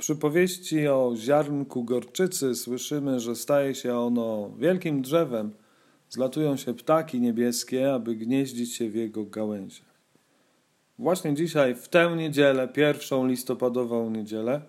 przypowieści o ziarnku gorczycy słyszymy, że staje się ono wielkim drzewem. Zlatują się ptaki niebieskie, aby gnieździć się w jego gałęziach. Właśnie dzisiaj, w tę niedzielę, 1 listopadową niedzielę,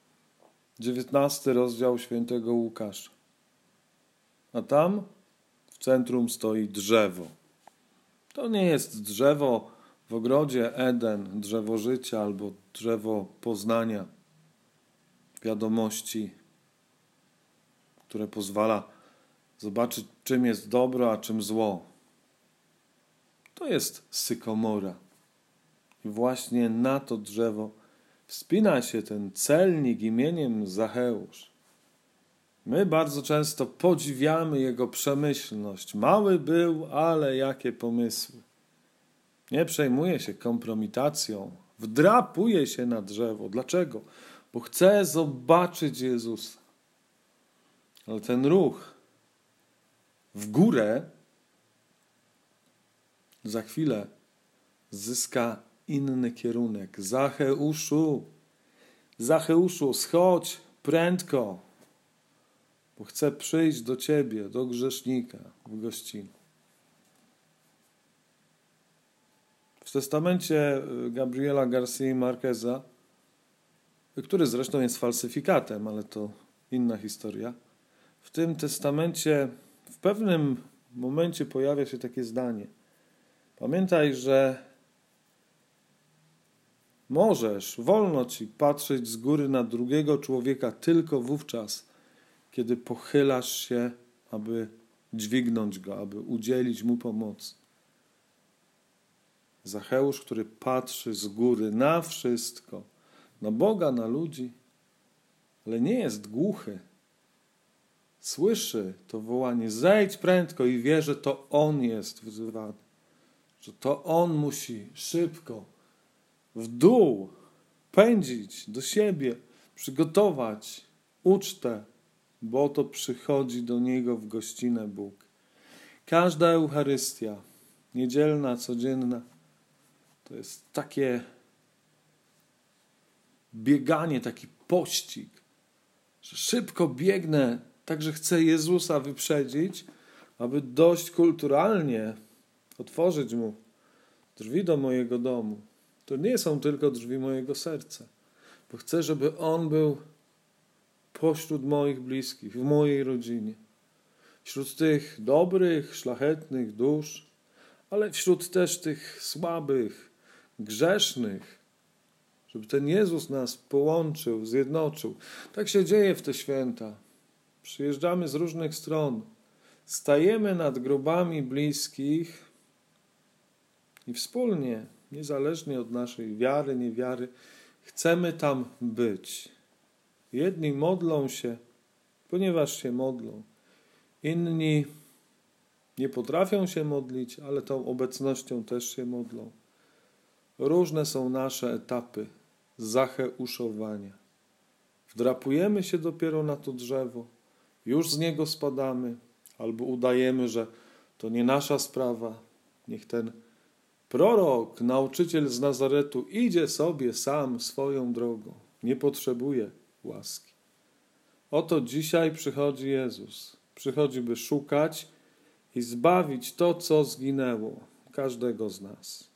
19 rozdział świętego Łukasza. A tam w centrum stoi drzewo. To nie jest drzewo w ogrodzie Eden, drzewo życia albo drzewo poznania wiadomości, które pozwala zobaczyć, czym jest dobro, a czym zło. To jest sykomora. I właśnie na to drzewo wspina się ten celnik imieniem Zacheusz. My bardzo często podziwiamy jego przemyślność. Mały był, ale jakie pomysły. Nie przejmuje się kompromitacją. Wdrapuje się na drzewo. Dlaczego? Bo chce zobaczyć Jezusa. Ale ten ruch w górę za chwilę zyska inny kierunek. Zacheuszu, schodź prędko, bo chcę przyjść do Ciebie, do grzesznika w gościnę. W testamencie Gabriela García Márqueza, który zresztą jest falsyfikatem, ale to inna historia, w tym testamencie w pewnym momencie pojawia się takie zdanie. Pamiętaj, że wolno Ci patrzeć z góry na drugiego człowieka tylko wówczas, kiedy pochylasz się, aby dźwignąć go, aby udzielić mu pomocy. Zacheusz, który patrzy z góry na wszystko, na Boga, na ludzi, ale nie jest głuchy. Słyszy to wołanie, zejdź prędko i wie, że to on jest wzywany, że to on musi szybko w dół pędzić do siebie, przygotować ucztę, bo to przychodzi do niego w gościnę Bóg. Każda Eucharystia, niedzielna, codzienna, to jest takie bieganie, taki pościg, że szybko biegnę, także chcę Jezusa wyprzedzić, aby dość kulturalnie otworzyć Mu drzwi do mojego domu. To nie są tylko drzwi mojego serca, bo chcę, żeby On był pośród moich bliskich, w mojej rodzinie, wśród tych dobrych, szlachetnych dusz, ale wśród też tych słabych, grzesznych, żeby ten Jezus nas połączył, zjednoczył. Tak się dzieje w te święta. Przyjeżdżamy z różnych stron, stajemy nad grobami bliskich i wspólnie, niezależnie od naszej wiary, niewiary, chcemy tam być. Jedni modlą się, ponieważ się modlą. Inni nie potrafią się modlić, ale tą obecnością też się modlą. Różne są nasze etapy zacheuszowania. Wdrapujemy się dopiero na to drzewo, już z niego spadamy, albo udajemy, że to nie nasza sprawa. Niech ten prorok, nauczyciel z Nazaretu idzie sobie sam swoją drogą. Nie potrzebuje łaski. Oto dzisiaj przychodzi Jezus. Przychodzi, by szukać i zbawić to, co zginęło, każdego z nas.